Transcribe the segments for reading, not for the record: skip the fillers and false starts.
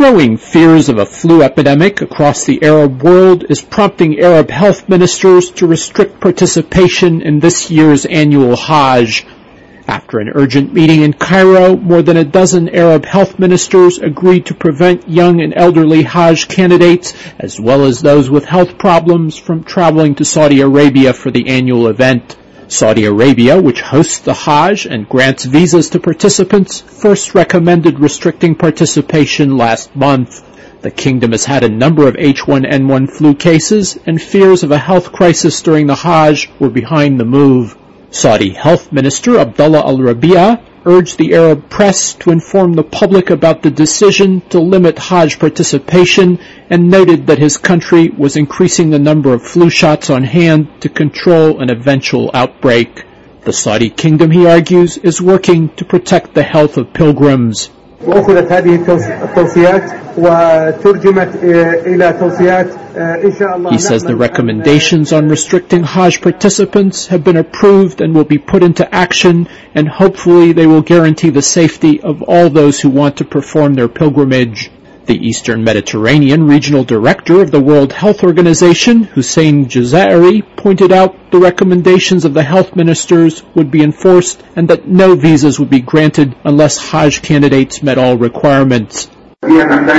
Growing fears of a flu epidemic across the Arab world is prompting Arab health ministers to restrict participation in this year's annual Hajj. After an urgent meeting in Cairo, more than a dozen Arab health ministers agreed to prevent young and elderly Hajj candidates, as well as those with health problems, from traveling to Saudi Arabia for the annual event. Saudi Arabia, which hosts the Hajj and grants visas to participants, first recommended restricting participation last month. The kingdom has had a number of H1N1 flu cases, and fears of a health crisis during the Hajj were behind the move. Saudi Health Minister Abdullah Al-Rabi'a urged the Arab press to inform the public about the decision to limit Hajj participation and noted that his country was increasing the number of flu shots on hand to control an eventual outbreak. The Saudi kingdom, he argues, is working to protect the health of pilgrims. وأخذت هذه التوصيات وترجمت إلى توصيات إن شاء الله. He says the recommendations on restricting Hajj participants have been approved and will be put into action, and hopefully they will guarantee the safety of all those who want to perform their pilgrimage. The Eastern Mediterranean Regional Director of the World Health Organization, Hussein Jazairi, pointed out the recommendations of the health ministers would be enforced and that no visas would be granted unless Hajj candidates met all requirements. He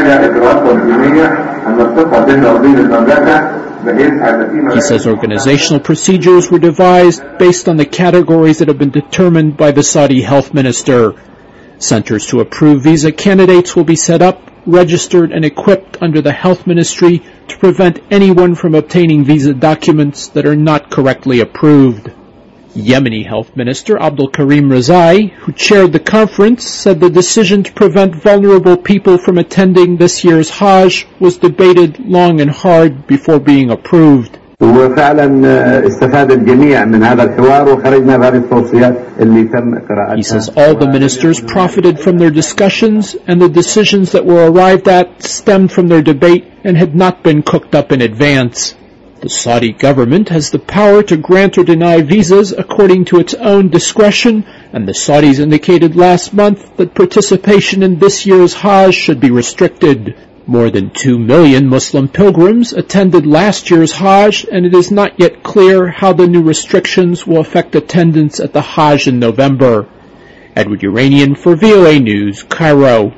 says organizational procedures were devised based on the categories that have been determined by the Saudi health minister. Centers to approve visa candidates will be set up, registered and equipped under the health ministry to prevent anyone from obtaining visa documents that are not correctly approved. Yemeni Health Minister Abdul Karim Razai, who chaired the conference, said the decision to prevent vulnerable people from attending this year's Hajj was debated long and hard before being approved. He says all the ministers profited from their discussions, and the decisions that were arrived at stemmed from their debate and had not been cooked up in advance. The Saudi government has the power to grant or deny visas according to its own discretion, and the Saudis indicated last month that participation in this year's Hajj should be restricted. More than 2 million Muslim pilgrims attended last year's Hajj, and it is not yet clear how the new restrictions will affect attendance at the Hajj in November. Edward Uranian for VOA News, Cairo.